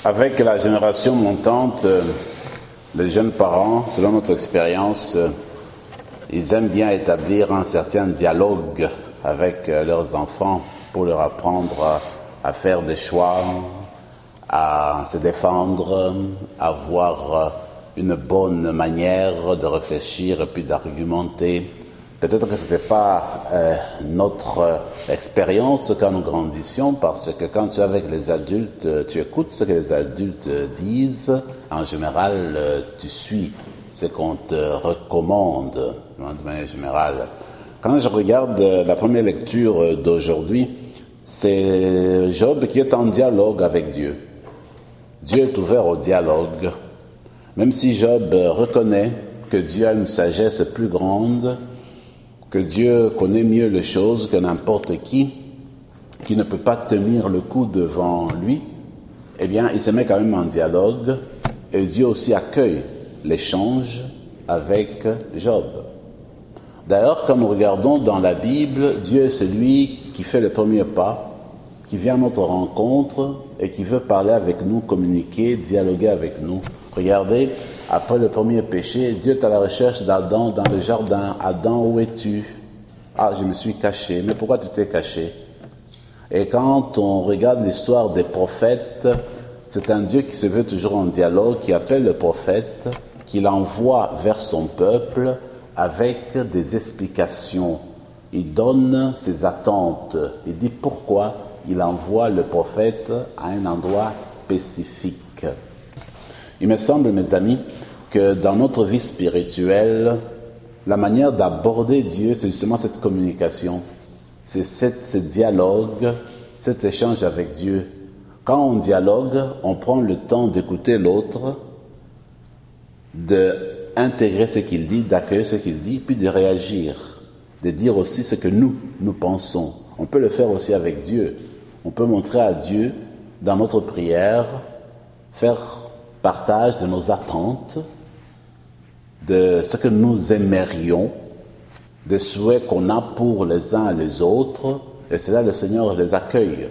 Avec la génération montante, les jeunes parents, selon notre expérience, ils aiment bien établir un certain dialogue avec leurs enfants pour leur apprendre à faire des choix, à se défendre, à avoir une bonne manière de réfléchir et puis d'argumenter. Peut-être que ce n'était pas notre expérience quand nous grandissions, parce que quand tu es avec les adultes, tu écoutes ce que les adultes disent. En général, tu suis ce qu'on te recommande, de manière générale. Quand je regarde la première lecture d'aujourd'hui, c'est Job qui est en dialogue avec Dieu. Dieu est ouvert au dialogue. Même si Job reconnaît que Dieu a une sagesse plus grande, que Dieu connaît mieux les choses que n'importe qui ne peut pas tenir le coup devant lui, eh bien, il se met quand même en dialogue, et Dieu aussi accueille l'échange avec Job. D'ailleurs, quand nous regardons dans la Bible, Dieu est celui qui fait le premier pas, qui vient à notre rencontre et qui veut parler avec nous, communiquer, dialoguer avec nous. Regardez, après le premier péché, Dieu est à la recherche d'Adam dans le jardin. Adam, où es-tu? Ah, je me suis caché. Mais pourquoi tu t'es caché? Et quand on regarde l'histoire des prophètes, c'est un Dieu qui se veut toujours en dialogue, qui appelle le prophète, qui l'envoie vers son peuple avec des explications. Il donne ses attentes. Il dit pourquoi il envoie le prophète à un endroit spécifique. Il me semble, mes amis, que dans notre vie spirituelle, la manière d'aborder Dieu, c'est justement cette communication. C'est ce dialogue, cet échange avec Dieu. Quand on dialogue, on prend le temps d'écouter l'autre, d'intégrer ce qu'il dit, d'accueillir ce qu'il dit, puis de réagir, de dire aussi ce que nous pensons. On peut le faire aussi avec Dieu. On peut montrer à Dieu, dans notre prière, faire partage de nos attentes, de ce que nous aimerions, des souhaits qu'on a pour les uns et les autres, et c'est là le Seigneur les accueille.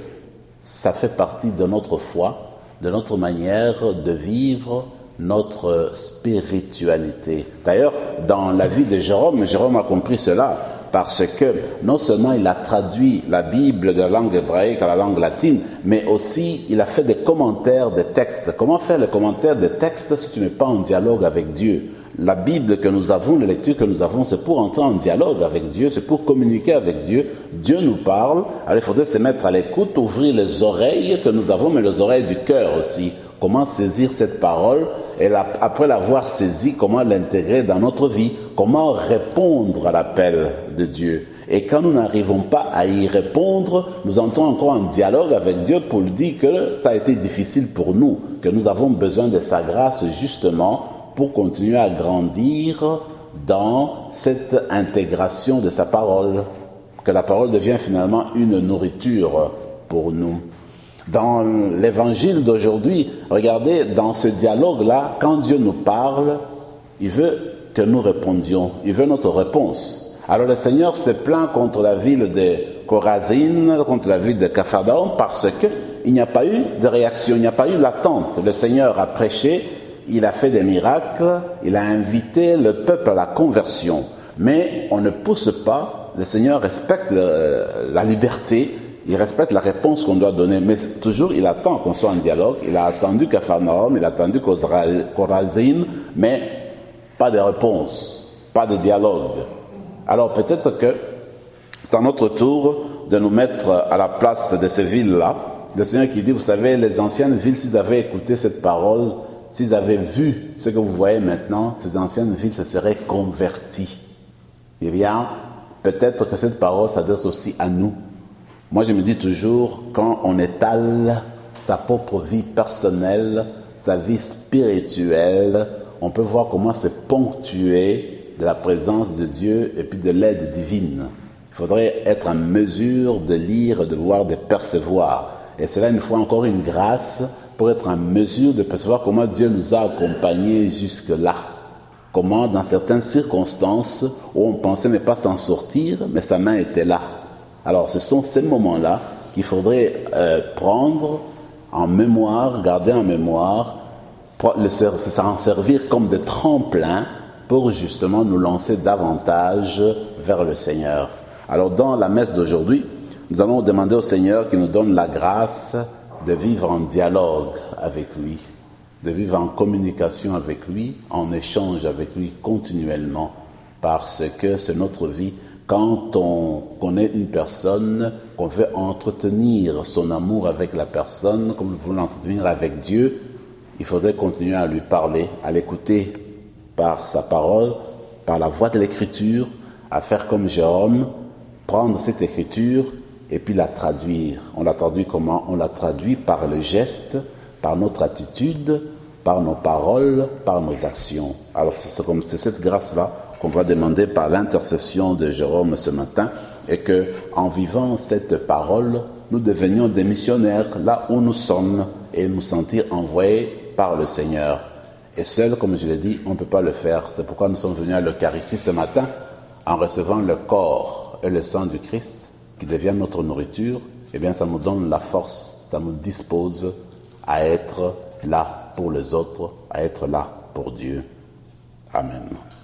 Ça fait partie de notre foi, de notre manière de vivre notre spiritualité. D'ailleurs, dans la vie de Jérôme a compris cela, parce que non seulement il a traduit la Bible de la langue hébraïque à la langue latine, mais aussi il a fait des commentaires des textes. Comment faire le commentaire des textes si tu n'es pas en dialogue avec Dieu? La Bible que nous avons, les lectures que nous avons, c'est pour entrer en dialogue avec Dieu, c'est pour communiquer avec Dieu. Dieu nous parle, alors il faudrait se mettre à l'écoute, ouvrir les oreilles que nous avons, mais les oreilles du cœur aussi. Comment saisir cette parole et après l'avoir saisie, comment l'intégrer dans notre vie, comment répondre à l'appel de Dieu. Et quand nous n'arrivons pas à y répondre, nous entrons encore en dialogue avec Dieu pour lui dire que ça a été difficile pour nous, que nous avons besoin de sa grâce justement pour continuer à grandir dans cette intégration de sa parole, que la parole devient finalement une nourriture pour nous. Dans l'évangile d'aujourd'hui, regardez, dans ce dialogue-là, quand Dieu nous parle, il veut que nous répondions, il veut notre réponse. Alors le Seigneur se plaint contre la ville de Chorazine, contre la ville de Capharnaüm, parce qu'il n'y a pas eu de réaction, il n'y a pas eu l'attente. Le Seigneur a prêché, il a fait des miracles, il a invité le peuple à la conversion. Mais on ne pousse pas, le Seigneur respecte la liberté, il respecte la réponse qu'on doit donner, mais toujours il attend qu'on soit en dialogue. Il a attendu Capharnaüm, il a attendu Chorazine, mais pas de réponse, pas de dialogue. Alors peut-être que c'est à notre tour de nous mettre à la place de ces villes-là. Le Seigneur qui dit, vous savez, les anciennes villes, s'ils avaient écouté cette parole, s'ils avaient vu ce que vous voyez maintenant, ces anciennes villes se seraient converties. Eh bien, peut-être que cette parole s'adresse aussi à nous. Moi, je me dis toujours, quand on étale sa propre vie personnelle, sa vie spirituelle, on peut voir comment c'est ponctué de la présence de Dieu et puis de l'aide divine. Il faudrait être en mesure de lire, de voir, de percevoir. Et c'est là, une fois encore, une grâce pour être en mesure de percevoir comment Dieu nous a accompagnés jusque-là. Comment, dans certaines circonstances où on pensait ne pas s'en sortir, mais sa main était là. Alors, ce sont ces moments-là qu'il faudrait prendre en mémoire, garder en mémoire, s'en servir comme des tremplins pour justement nous lancer davantage vers le Seigneur. Alors dans la messe d'aujourd'hui, nous allons demander au Seigneur qu'il nous donne la grâce de vivre en dialogue avec lui, de vivre en communication avec lui, en échange avec lui continuellement, parce que c'est notre vie. Quand on connaît une personne, qu'on veut entretenir son amour avec la personne, comme nous voulons l'entretenir avec Dieu, il faudrait continuer à lui parler, à l'écouter par sa parole, par la voix de l'écriture, à faire comme Jérôme, prendre cette écriture et puis la traduire. On la traduit comment? On la traduit par le geste, par notre attitude, par nos paroles, par nos actions. Alors c'est cette grâce-là qu'on va demander par l'intercession de Jérôme ce matin, et que en vivant cette parole, nous devenions des missionnaires là où nous sommes et nous sentir envoyés par le Seigneur. Et seul, comme je l'ai dit, on ne peut pas le faire. C'est pourquoi nous sommes venus à l'Eucharistie ce matin en recevant le corps et le sang du Christ qui devient notre nourriture. Eh bien, ça nous donne la force, ça nous dispose à être là pour les autres, à être là pour Dieu. Amen.